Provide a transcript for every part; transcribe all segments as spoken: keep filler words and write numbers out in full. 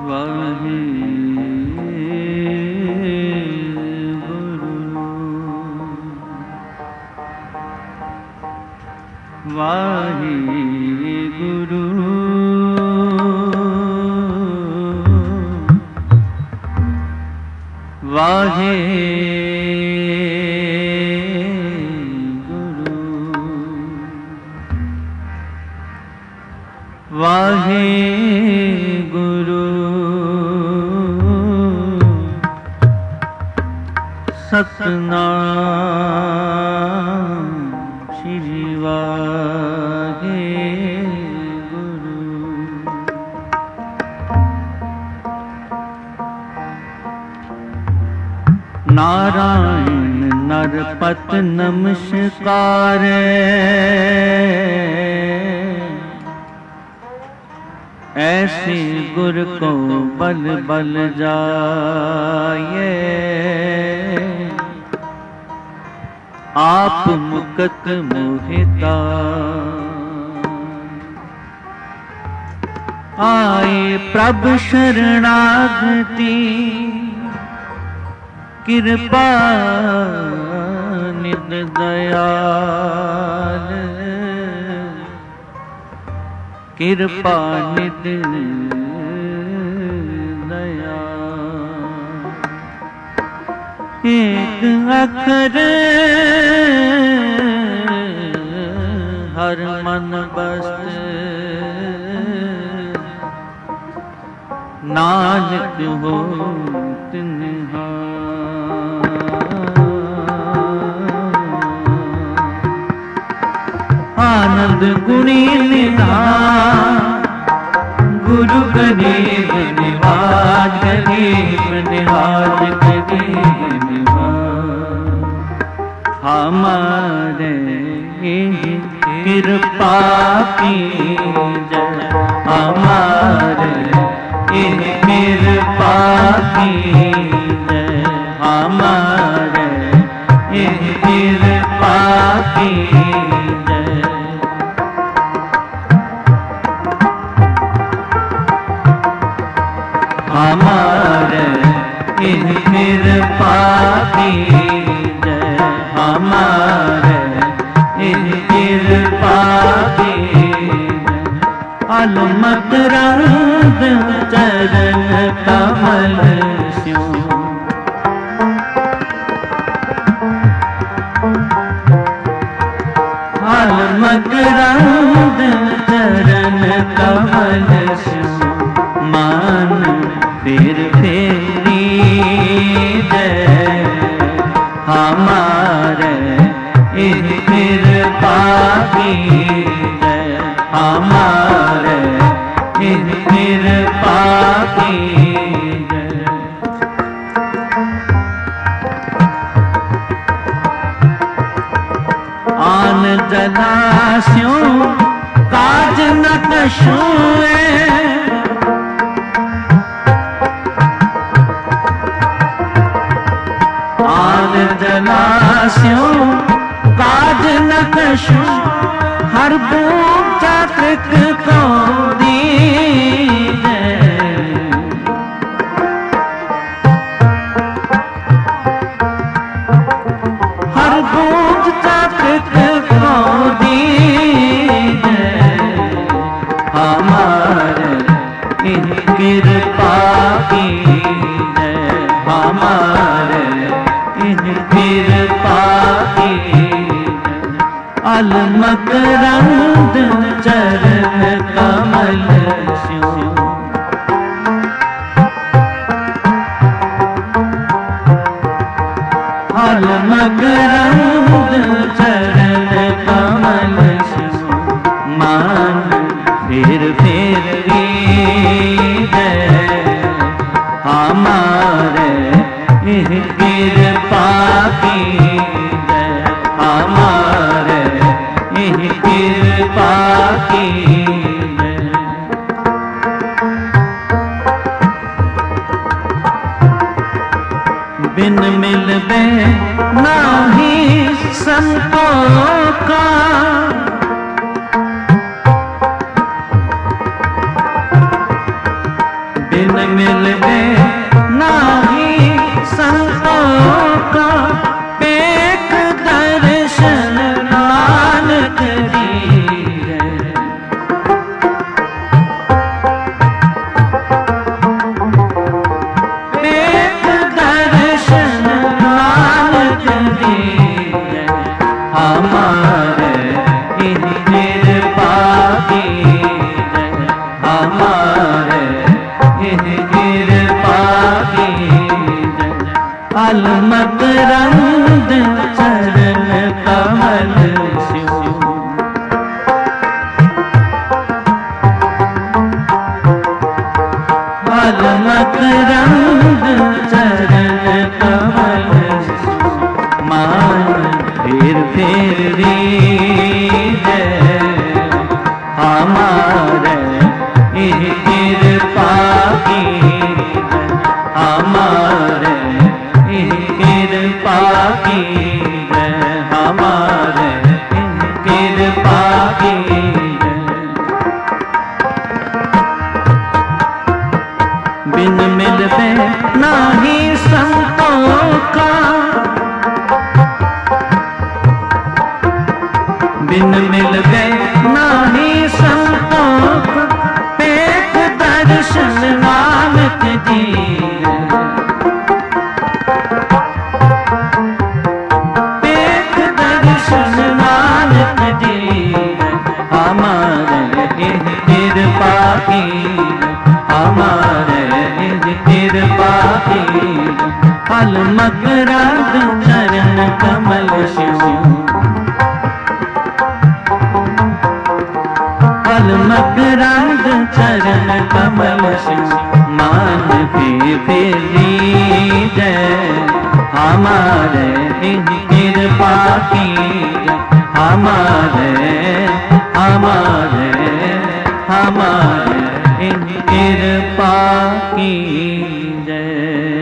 वाहे गुरु वाहे गुरु वाहे गुरु सतनाम श्री वाहे गुरु। नारायण नरपत नमस्कार ऐसे गुर को बल बल जाए आप मुकत मोहिता आए प्रभु शरणागति कृपा निध दयाल कृपा निध दयाल। एक अखर हर मन बस नानक हो तिन्हा आनंद गुणी निधान गुरु गरीब निवाज गरीब निवाज गरीब निवाज हमारे कृपा की जय हमारे कृपा की जय हमारे कृपा की हमारे इन कृपा की जय हमारे इन कृपा की अलमत रंग चरण कमल स्यो अलमत रंग चरण कमल स्यो मान फिर फेरी जय हमारे इन कृपा की जय हमारे इन कृपा की जय। आन जलास्यों काज न कशुए जलास्यों काज न कशु हर बूंद चातृक को दीजे हर बूंद चातृक को दीजे हमारे इन कृपा की जय हमारे कृपा की अलमत रंग चरण कमल स्यो अलमत रंग चरण कमल स्यो मान फिर फिर जय हमारे कृपा की जय हमारे कृपा की जय। बिन मिलबे नाही संतों का बिन की जय, हमारे कृपा की जय। बिन मिलवे नाही संतों का, बिन मिलवे नाही संतों का, पेख दर्शन नानक जी। पेख दर्शन नानक जी, हमारे कृपा की, हमारे कृपा की। फल मकरंद चरण कमल शिव, फल मकरंद चरण कमल शिव। मान पे फेरी जय, हमारे कृपा की जय, हमारे हमारे हमारे कृपा की जय।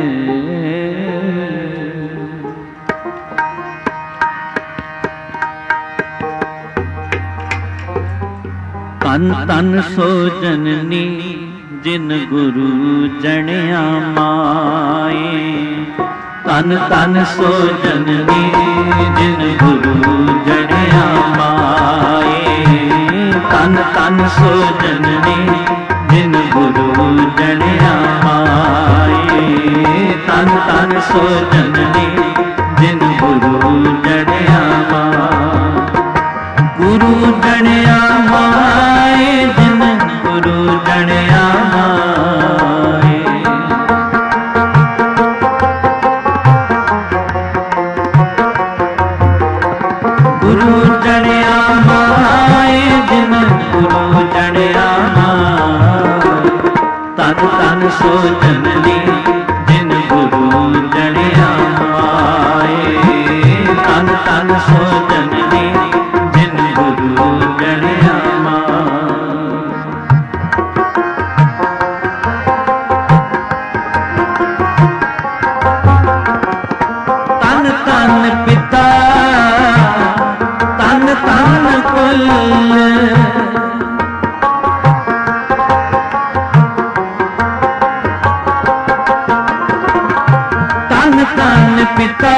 तन तन सो जननी जिन गुरु जनिया माए, तन तन सो जननी जिन गुरु जनिया माए। तन तन सो जननी जिन गुरु जनिया माए, तन तन सो जननी जिन गुरु जनिया माए। गुरु जनिया माए, जिन गुरु जनिया माए। गुरु जनिया माए, जिन गुरु जनिया माए। तन तन सो जननी जिन गुरु जनिया माए, तन तन सो जननी जिन गुरु जनिया माए। तन तन पिता तन तन कुल, तन तन पिता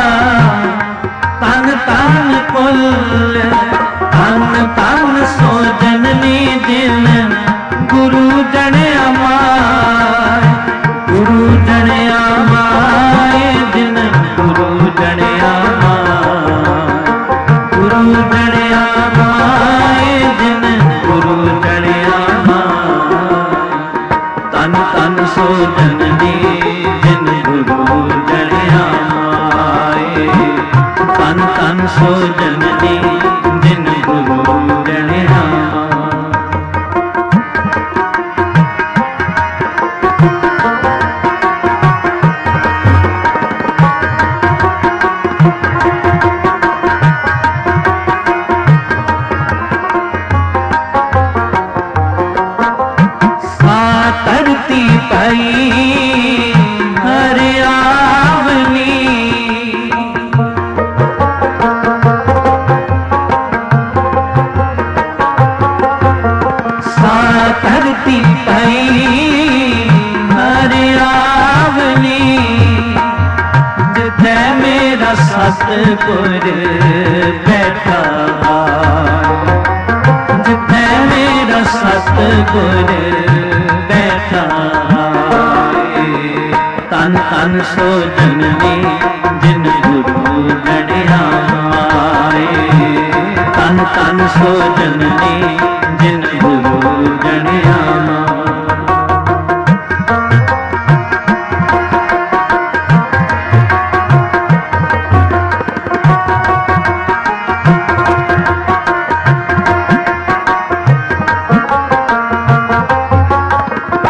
तन तन कुल। तन तन सो जननी जिन गुरु जनिया माए, गुरु जनिया माए, जिन गुरु जनिया माए। गुरु जनिया माए, जिन गुरु जनिया माए। तन तन सो जननी जिन गुरु जनिया माए, तन तन सो जननी जिन गुरु जनिया माए। धरती पाई हरियावनी, सा धरती पाई हरियावनी। जिथे मेरा सतगुर बैठा, जिथे मेरा सतगुर बैठा। तन तन सो जननी जिन गुरु जनिया माए, तन तन सो जननी जिन गुरु जनिया माए।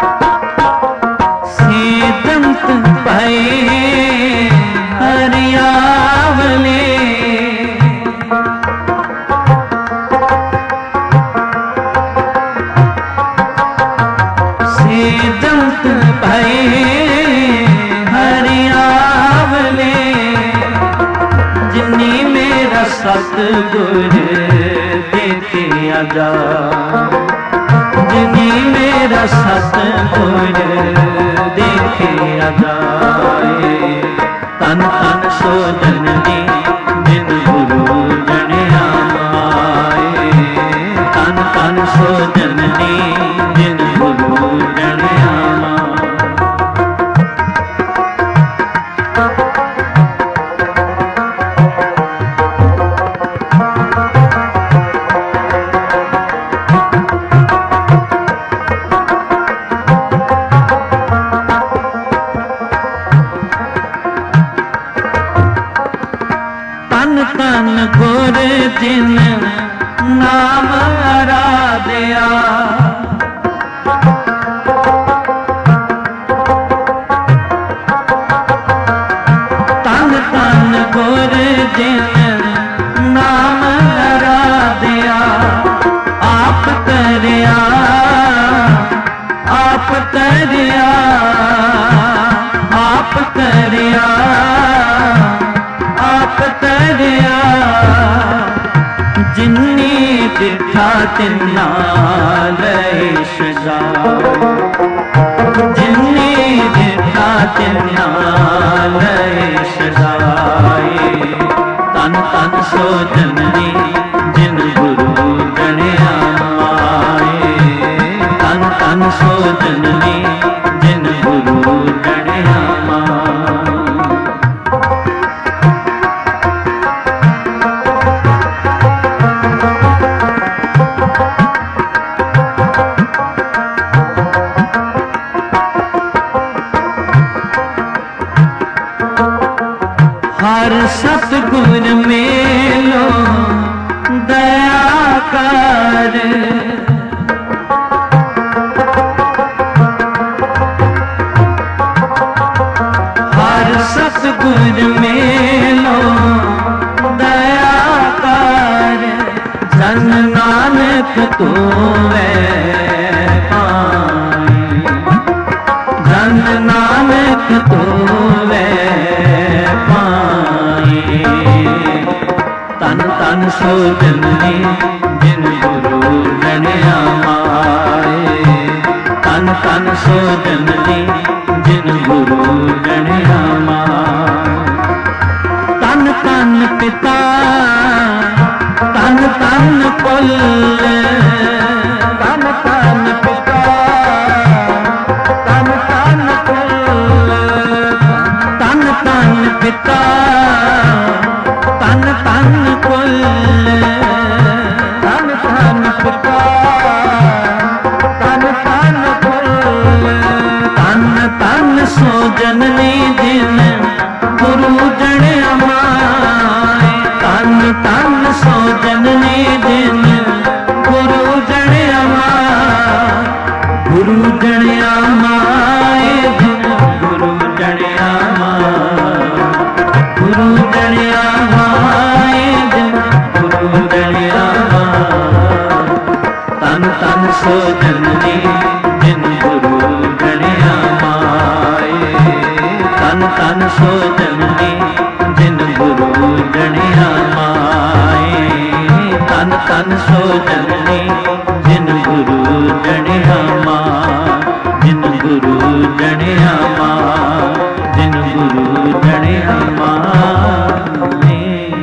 हरिया सतगुर देखिया जाए, जिनी मेरा सतगुर देखिया जाए। तन तन सो जननी जिन गुरु जनिया माए, तन तन सो जननी जिन गुरु जनिया माए। तन गुर जिन नाम आराध्या, तन तन गुर जिन नाम आराध्या। आप तरिया आप तरिया आप तरिया आप तरिया, जिन्नी दिठा तिन्ना लैश जाए, जिन्नी दिठा तिन्ना लैश जाए। तन तन सो जननी जिन गुरु जनिया माए, तन तन सो जननी जिन गुरु जनिया माए। हर सतगुर मेलो दया कर, हर सतगुर मेलो दया कर। जन नानक तो पाई, जन नानक तो तन तन सो जननी जिन गुरु जनिया माए, तन तन सो जननी जिन गुरु जनिया माए। तन तन पिता तन तन कुल, तन तन पिता तन तन कुल, तन तन पिता तन तन कुल, तन तन पिता तन तन कुल। तन तन सो जननी जिन गुरु जनिया माए, तन तन सो जननी जिन गुरु जनिया माए। गुरु जनिया माए जिन गुरु जनिया माए, गुरु जनिया माए जिन गुरु जनिया माए। तन तन सो जननी जिन गुरु जनिया माए, तन तन सो जननी जिन गुरु जनिया माए, तन तन सो जननी जिन गुरु जनिया माए, जिन गुरु जनिया माए, जिन गुरु जनिया माए।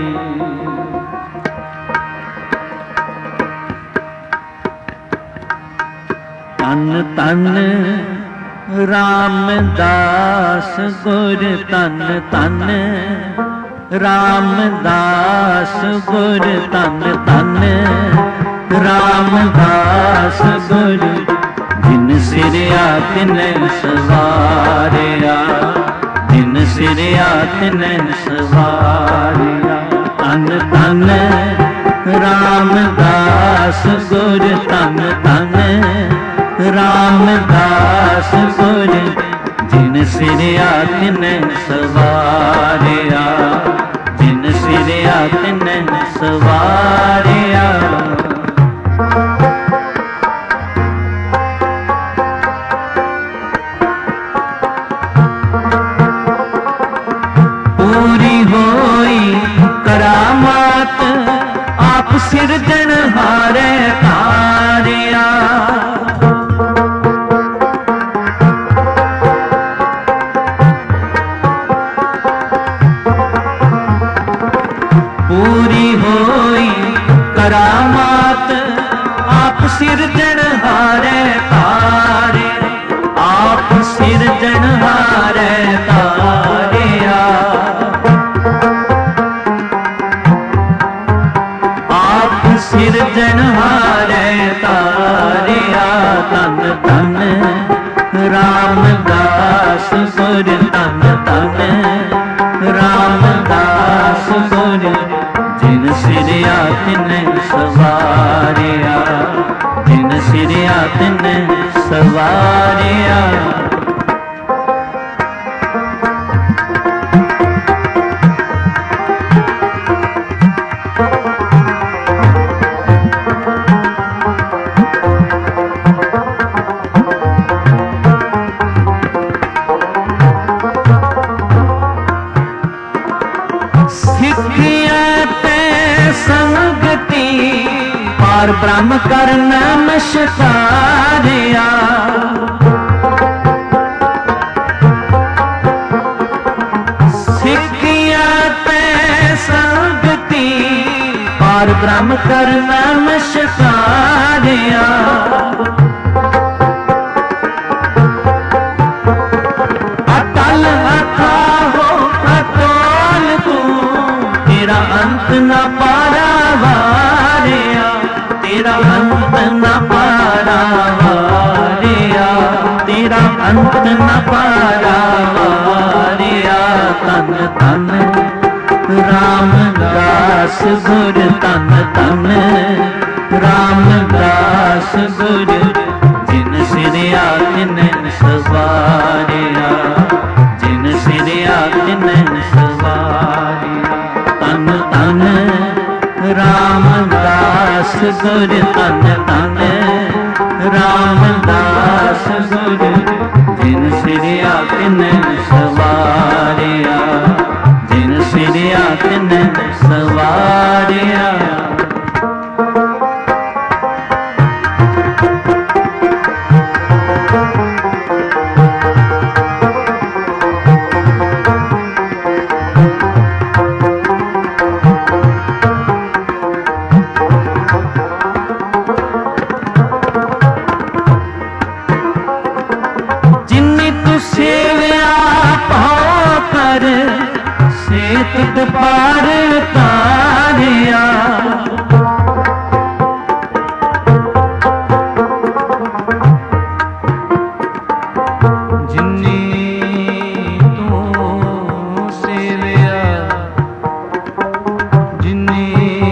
तन तन रामदास गुर, तन तन रामदास गुर, तन तन रामदास गुर। जिन सिरिया तिन सवारिया, जिन सिरिया तिन सवारिया। तन तन रामदास गुर, तन तन रामदास गुर। जिन सिरिया तिन सवारिया, जिन सिरिया तिन सवारिया। पूरी होई करामात करामात आप सिरजनहारे तारे, आप सिरजनहारे तारिया, आप सिरजनहारे तारिया। तन तन रामदास गुर, तन तन रामदास गुर, जिन सिरिया तिन सवारिया, जिन सिरिया तिन सवारिया। पार ब्रह्म कर नमस्कारिया, सिखिया ते संगति पार ब्रह्म कर नमस्कारिया। अटल अथाहो अटोल तू, तेरा अंत न पारा वारिया, तेरा अंत न पारा वारिया, तेरा अंत न पारा वारिया। तन तन रामदास गुर, तन तन रामदास गुर, जिन सिरिया तिन सवारिया, जिन सिरिया तिन सवारिया। तन तन रामदास गुर, तन तन रामदास गुर, जिन सिरिया तिन सवारिया, जिन सिरिया तिन सवारिया। तुद पार तारिया, जिन्नी तू सेविया, जिन्नी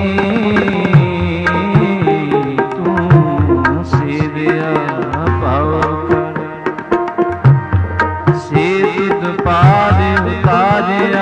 तू सेविया पाव से तुद पार तारिया।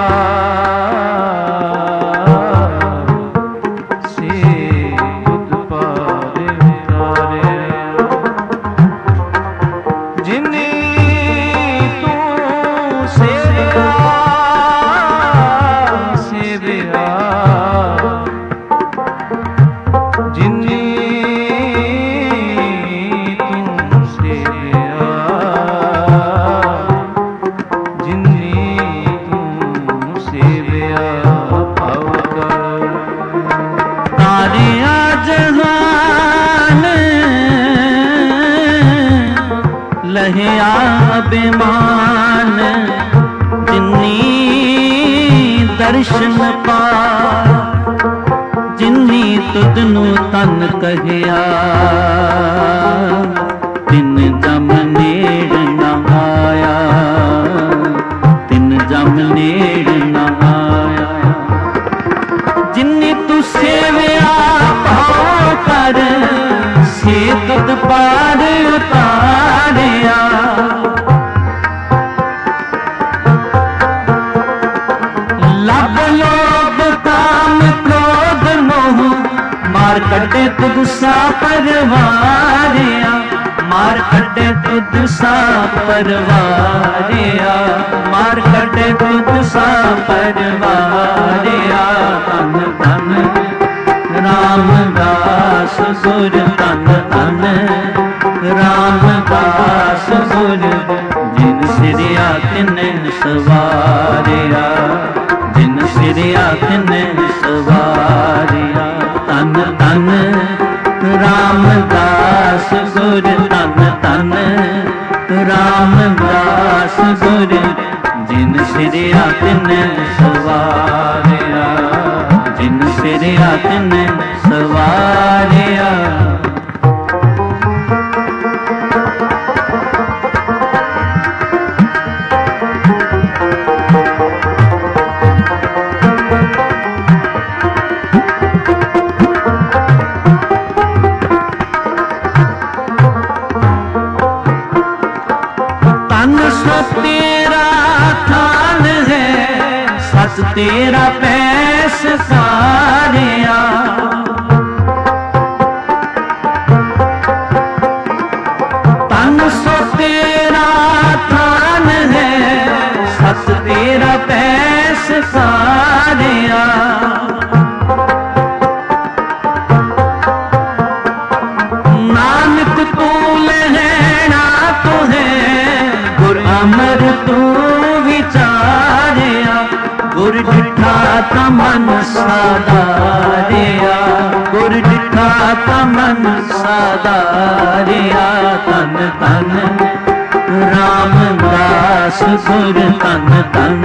लहिया अभिमान जिन्नी दर्शन पा, जिन्नी तुदनु तन कहिया, तिन जम नेड़ न आया, तिन जम नेड़ न आया। जिन्नी तू सेविया भाव कर, से तुद पार उतारिया। लब लोभ काम क्रोध मोह, मार कटे तुद सा परवारिया, मार कटे तुद सा परवारिया, मार कटे तुद सा परवारिया। तन तन रामदास गुर, तन तन रामदास गुर, जिन सिरिया तिन सवारिया, जिन सिरिया तिन सवारिया। तन तन रामदास गुर तन तन रामदास गुर जिन सिरिया तिन सवारिया जिन सिरिया तिन सवारिया तेरा पैस सारिया तन सो तेरा थान है सत तेरा पैस सारिया नानक तू लहना तो है गुर अमर तू विचारिया गुर डिठा तमन सादारिया गुर डिठा तमन सादारिया तन तन रामदास गुर तन तन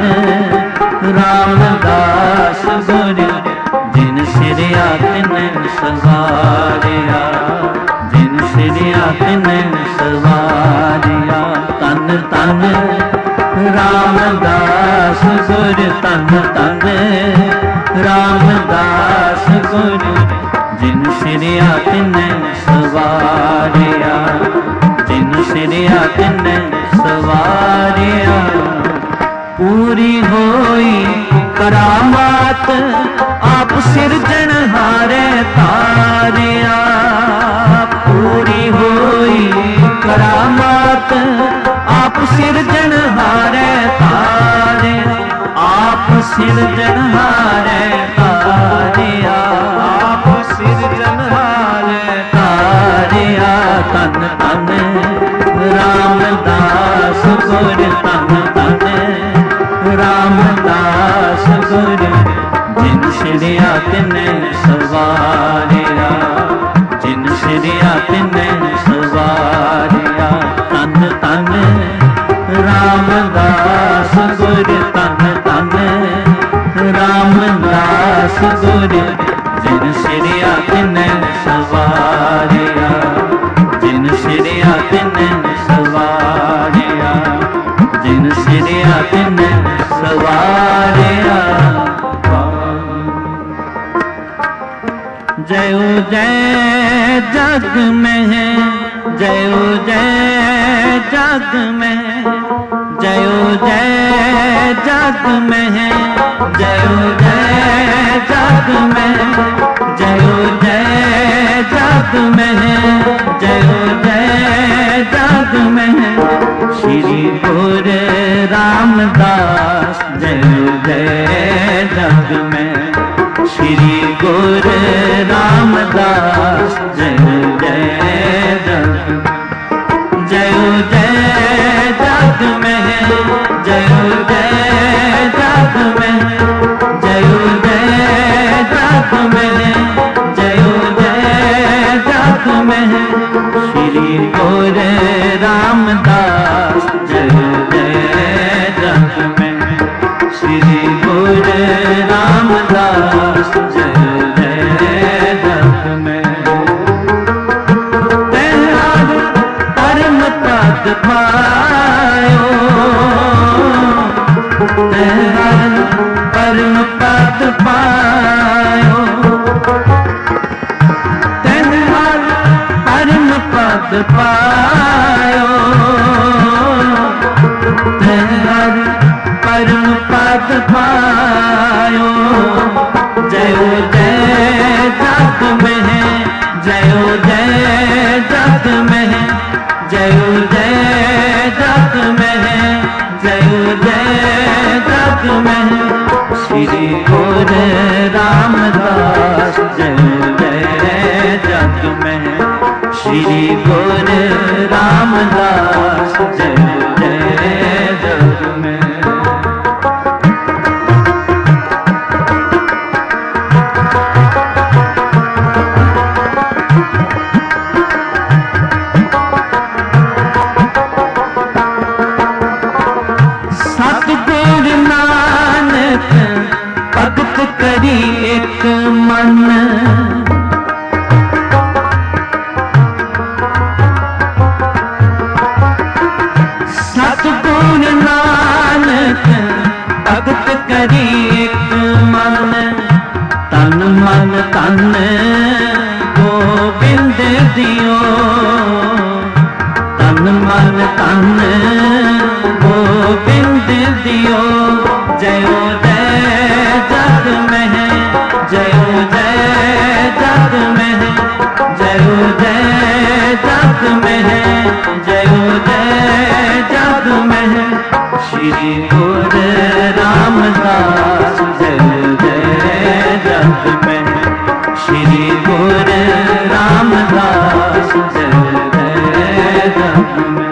रामदास गुर जिन सिरिया तिन सवारिया जिन सिरिया तिन सवारिया तन तन रामदास गुर तन तन रामदास गुर जिन सिरिया तिन सवारिया जिन सिरिया तिन सवारिया पूरी होई करामात आप सिरजन हारे तारिया पूरी होई करामात आप सिरजन हारे तारे आप सिरजन हारे तारिया आप सिरजन हारे तारिया तन तन रामदास गुर तन तन रामदास गुर जिन सिरिया तिन सवारिया जिन सिरिया तिन सवारिया तन तन रामदास गुर तन तन रामदास गुर जिन सिरिया तिन सवारिया जिन सिरिया तिन सवारिया जिन सिरिया तिन सवारिया जय जय जग में है जय जय जग में जय जय जग में है जय जय जग में जय जय जग में है जय जय जग में है श्री गुर रामदास जय जय जग में श्री गुर रामदास जय जय जग जय जय जग में है जय जय जग में जय जय जग में जय जय जग में श्री गुर रामदास जय जय जग में श्री गुर रामदास जय जय जग में परम पद पायो परम पद पायो परम पद पायो परम पद पायो जय जय जग में है जय जय जग में है जय जय जग में है जय जय जग में श्री गुर रामदास जय जय जग में श्री गुर रामदास जय जय जग में करी एक मन, सतगुर नानक भगत करी एक मन, तन मन तन गोबिंद दियो, तन मन तन गोबिंद दियो। जयो जय जग में, जयो जय जग में, जयो जय जग में, जयो जय जग में। श्री गुरु रामदास जय जय जग में, श्री गुरु रामदास जय जय जग में।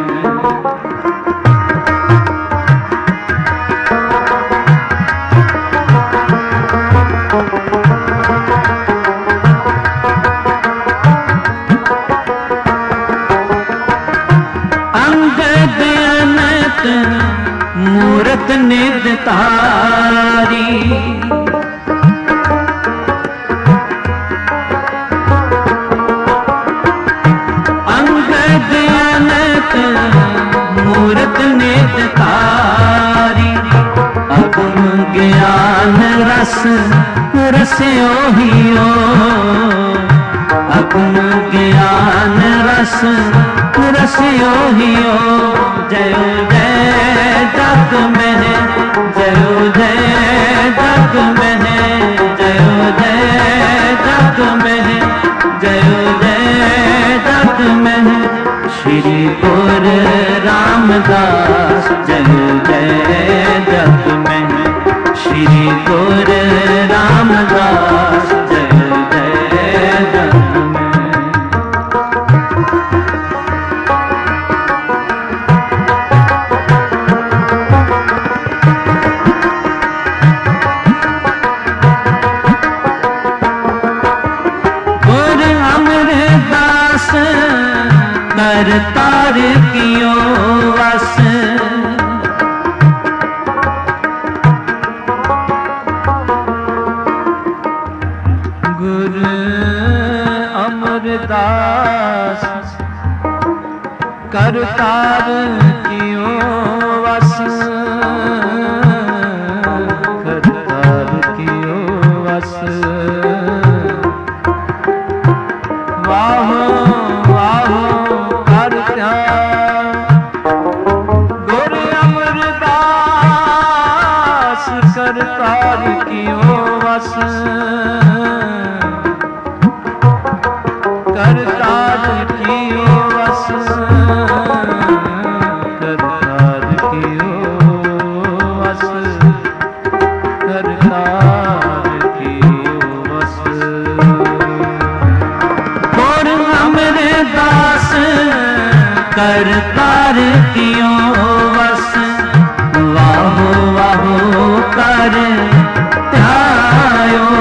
मूरत निज तारी, अंगद अनंत मूरत निज तारी, अगम ज्ञान रस रस्यो हियो, अगम ज्ञान रस रस्यो हियो। जयो जय जग में, जयो जय जग में, जयो जय जग में, जयो जय जग में। श्री गुरु रामदास जय जय जग में, श्री गुरु रामदास जय जय जग में। करतार कियो वस, गुरु अमरदास करतार कियो वस, करतार कियो वस। वाहो गुरु अमरदास करतार कियो वस, करतार कियो वस, करतार कियो वस, करतार कियो वस। गुरु अमरदास करतार कियो वस, वाहो वाहो कर ध्यायो,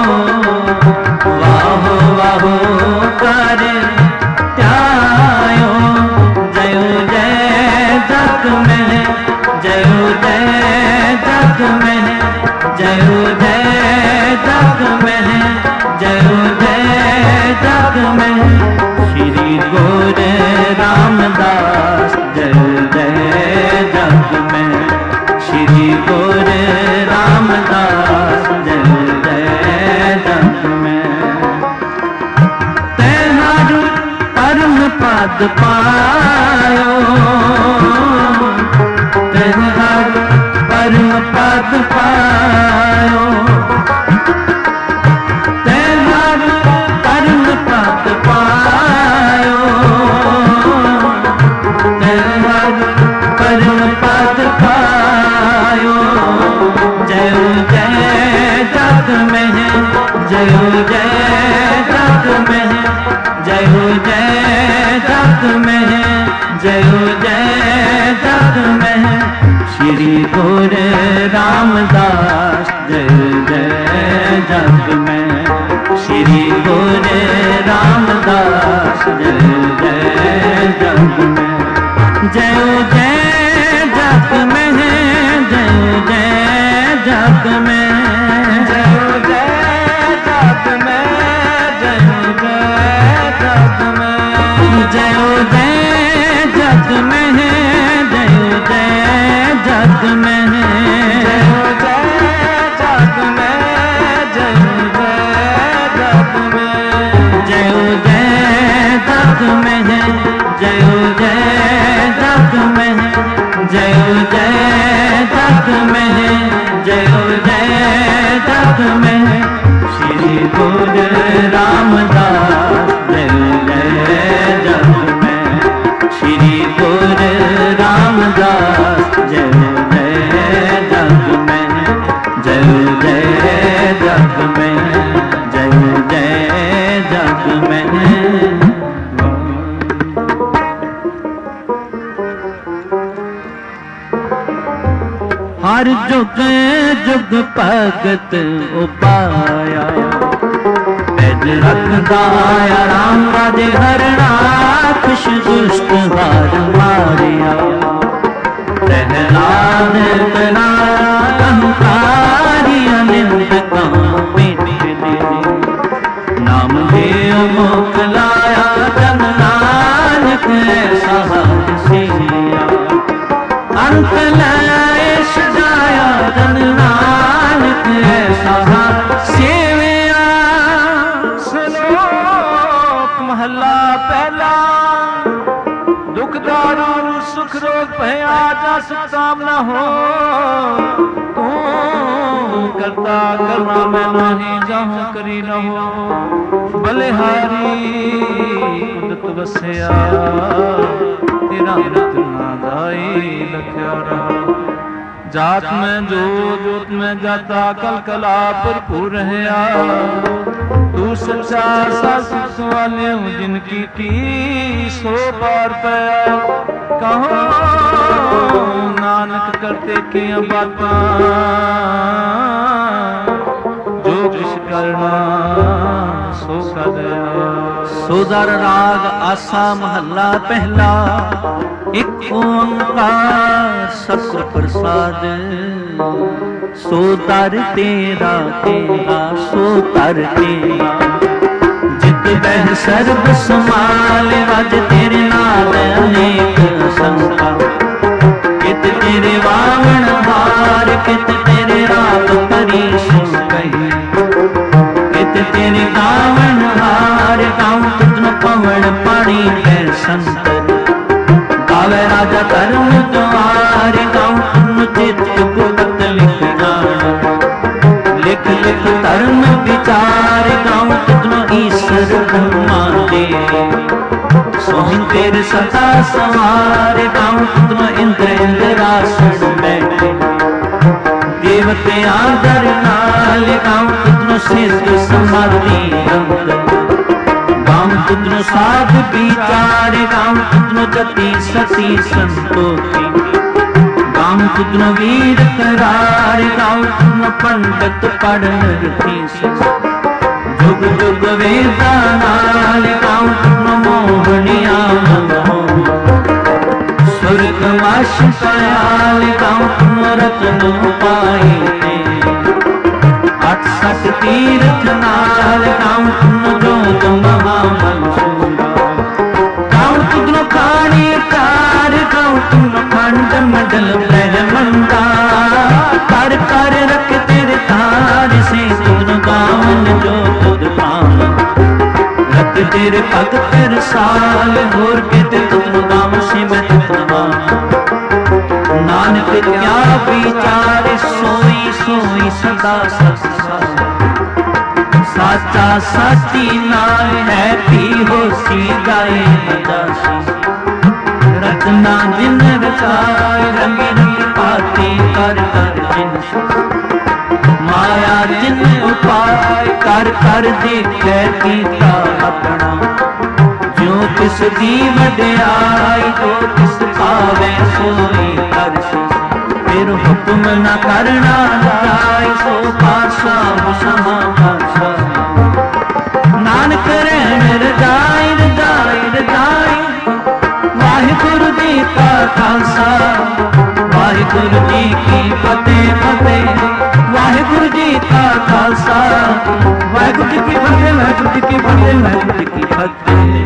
वाहो वाहो कर ध्यायो। जयो जय जग में, जयो जय जग में, जयो जय जग में, जयो जय जग में। श्री गुरु रामदास जय जय जग में, श्री गुरु रामदास जय जय जग में। तेहारु परम पद पायो, तेहारु परम पद पायो, तेहारु परम पद पायो, तेहारु परम पद पायो। जयो जय जग में, जयो जय जग में, जयो जय जग में, जयो जय जग में। श्री गुरु रामदास जय जय जग में, श्री गुरु रामदास जय जय जग में। जयो जय जग में, जयो जय जग में, जयो भगत उपाया पैज रखदा राम राजे हरना खुश दुष्ट हार मारिया प्रहलाद बनाया अहंकारी अनिंद काम नाम दे मोकलाया जन नानक ऐसा से अंत लय सजाया जन नानक ऐसा सेविया। श्लोक महला पहला दुख दारू सुख रोग भया जा सुखताम न हो तू करता करना मैं नहीं जाऊं करी न हो बलिहारी कुदत बसया तेरा मृत ना दाई लख्या रहा जात में जो जोत में जाता कल कला भरपूर रहया तू सच्चा सास वाले जिनकी की सो पार पाया कहो नानक करते किया बाता जो किस करना सो का दया। सोदर राग आसा महला पहला एक ओंकार सत प्रसाद सो दर तेरा तेरा सो तर तेरा जित बह सर्व समाल रज तेरे नाल अनेक संता कित तेरे वामन हार कित तेरे राग परी सो कही कित तेरे गावन हार गाँव तुझन पवन पानी है संतर गावे राजा कर्म द्वार गाँव तुम चित गुप्त लिख जाना लिख लिख धर्म विचार गाँव तुझनो ईश्वर ब्रह्मा दे सोहिं तेरे सदा सवार गाँव तुझनो इंद्र इंद्रासन बैठे देवते आदर नाल गाँव तुझनो सिद्ध समाधि गाँव तुझनो साध विचार गाँव तुझनो जति सती संतोषी गाँव तुझनो वीर करार गाँव तुझनो पंडित पढ़न रखी जुग जुग वेदा नाल गाँव तुझनो मोहनिया सुरख माश कयाल गाँव तुझनो रत्न पाई अठ सठ तीर्थ नाल गाँव तुझनो जोत महामंसूरा गाँव तुझनो खानी कार गाँव तुझनो खंड मंडल ब्रह्मंडा कर कर रख तेरे तार से तुझनो गावन जो तुझ पाम रख तेरे भगत रसाल होर के ते तुझनो गाँव से मैं तुझनो नानक क्या विचार सोई सोई सदा सत्संग साचा साची नाम है पी होसी गाए बजासी रचना जिन रचाए रंगी रंगी पाती कर कर जिन माया जिन उपाय कर कर देखे कीता अपना जो किस दी वड्याई जो किस पावे सोई करसी फिर हुक्म न करना जाए सो पासा समा पासा नानक रहन रजाई रजाई रजाई वाहिगुरु जी का खालसा वाहिगुरु जी की फतेह फतेह वाहिगुरु जी का खालसा वाहिगुरु जी की फतेह वाहिगुरु जी की फतेह वाहिगुरु जी की फतेह।